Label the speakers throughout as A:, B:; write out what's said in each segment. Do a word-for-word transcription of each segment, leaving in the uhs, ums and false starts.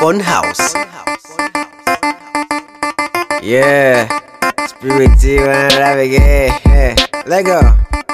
A: Funhouse. Yeah, Spirity when I rap again. Yeah, let go.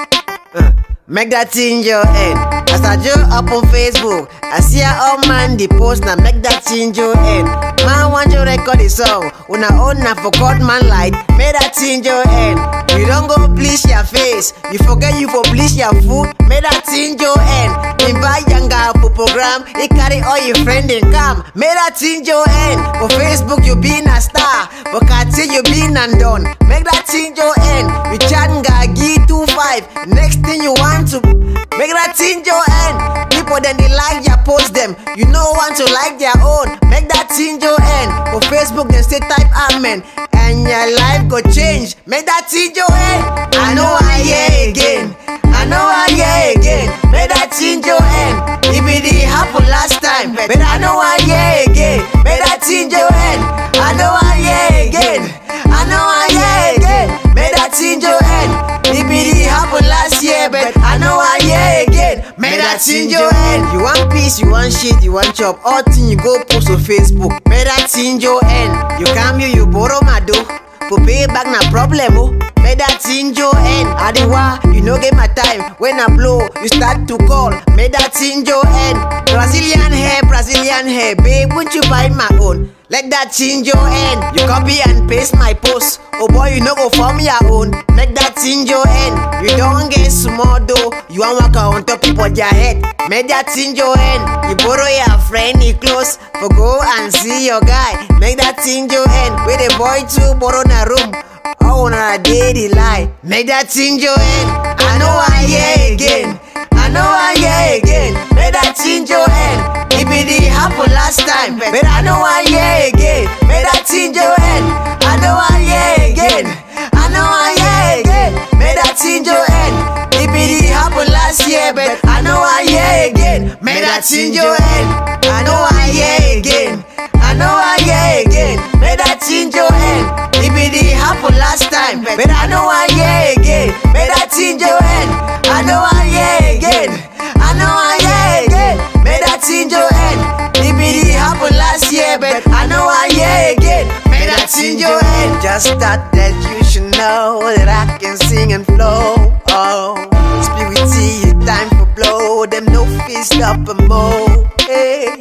A: Uh, make that change your head. As I joke up on Facebook, I see a old man the post now make that change your head. Man want you record the song, when I own na for God man light, make that change your head. You don't go bleach your face, you forget you for bleach your food, make that change your head. Invite younger for program, he carry all your friend and come, make that change your head. For Facebook you been a star, but can't say you been undone, make that change your head. You chat give two five, next thing you want to make that change your end. People then they like your post them, you know want to like their own, make that change your end. For Facebook they say type amen, and your life go change, make that change your end. I know I hear again, I know I hear again, make that change your end. It be the happen last time, but I know I hear again, make that change your end. I know I hear again, I know I hear again, make that change your end. It be the happen last year, but I know I hear again, make that change your end. You want peace, you want shit, you want chop, all thing you go post on Facebook, make that change your end. You come here, you borrow my dough, for pay back na problem oh. Make that change your end. Adiwa, you know get my time. When I blow, you start to call. Make that change your end. Brazilian hair, Brazilian hair, babe, won't you buy my own? Let that change your end. You copy and paste my post. Oh boy, you know go form your own. Make that change your end. You don't get small though. You want walk on top of your head. Make that change your end. You borrow your friend, he close. For go and see your guy. Make that change your end. With the boy too, borrow na room. Oh, na daily lie. Make that change your end. I know I hear again. I know I hear again. Make that change your end. It be the happen last time, but I know I hear again. Make that change your end. I know I hear again. I know I hear again. Make that change your end. It be the happen last year, but I know I hear again. Make that change your end. I know I hear again. I know I hear again. Make that change your end. It be the happen last time, but I know I hear again. Make that change your end. I know I hear again. I know I hear again. Make that change your end. It be the happen last year, but I know I hear again. Make that change your end. Just that that you should know that I can sing and flow. Oh, Spirity, time for blow. Them no fist up and more. Hey,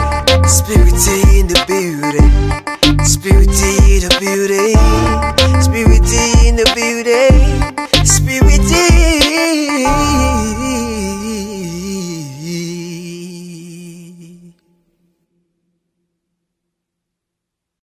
A: Spirity in the building. Spirity in the building. Spirity in the building. Spirity.